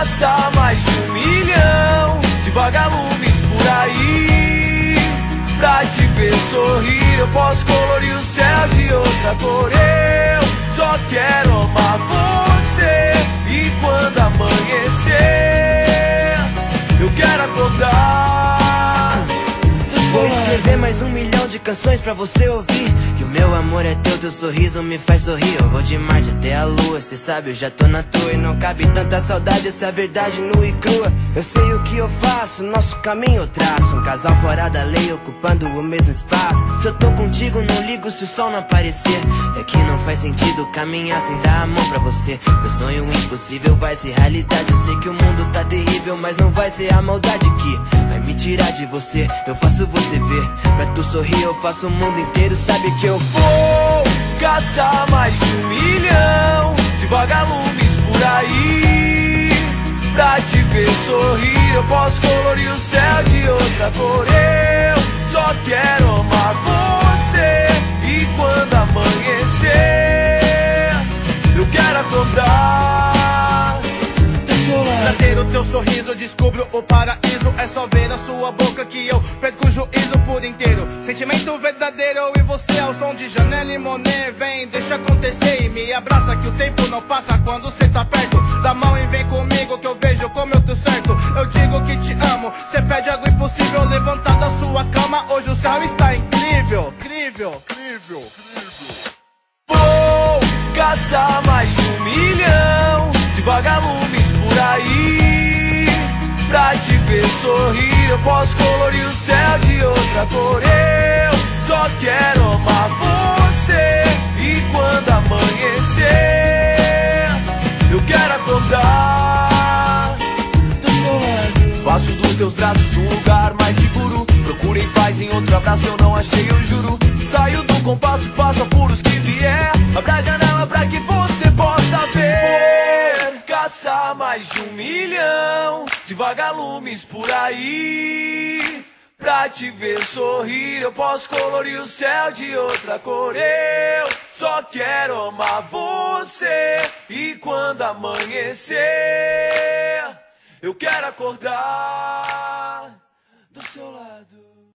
caçar mais de 1 milhão de vagalumes por aí. Pra te ver sorrir, eu posso colorir o céu de outra cor. Eu só quero amar você. E quando amanhecer, eu quero acordar. Vou escrever mais 1 milhão de canções pra você ouvir. Que o meu amor é teu sorriso me faz sorrir. Eu vou de Marte até a lua, cê sabe, eu já tô na tua. E não cabe tanta saudade, essa verdade nua e crua. Eu sei o que eu faço, nosso caminho eu traço. Um casal fora da lei, ocupando o mesmo espaço. Se eu tô contigo, não ligo se o sol não aparecer. É que não faz sentido caminhar sem dar a mão pra você. Meu sonho impossível vai ser realidade. Eu sei que o mundo tá terrível, mas não vai ser a maldade que vai me tirar de você. Eu faço você ver, pra tu sorrir eu faço o mundo inteiro. Sabe que eu vou caçar mais de 1 milhão de vagalumes por aí. Pra te ver sorrir, eu posso colorir o céu de outra cor. Eu só quero amar você. E quando amanhecer, eu quero acordar. Pra ter o teu sorriso eu descubro o paraíso. É só ver a sua boca que eu perco o juízo por inteiro. Sentimento verdadeiro, eu e você ao som de Janelle Monáe. Vem, deixa acontecer e me abraça que o tempo não passa quando cê tá perto. Dá mão e vem comigo que eu vejo como eu tô certo. Eu digo que te amo, cê pede algo impossível. Levantar da sua cama, hoje o céu está incrível. Incrível, incrível, incrível. Vou caçar mais de 1 milhão de vagalumes por aí. Pra te ver sorrir, eu posso colorir o céu de outra cor. Eu só quero amar você. E quando amanhecer, eu quero acordar do seu lado. Faço dos teus braços um lugar mais seguro. Procurei paz em outro abraço, eu não achei, eu juro. Saio do compasso, faço apuros que vier. Abra a janela pra que você possa ver. Caçar mais de 1 milhão de vagalumes por aí. Pra te ver sorrir, eu posso colorir o céu de outra cor. Eu só quero amar você. E quando amanhecer, eu quero acordar do seu lado.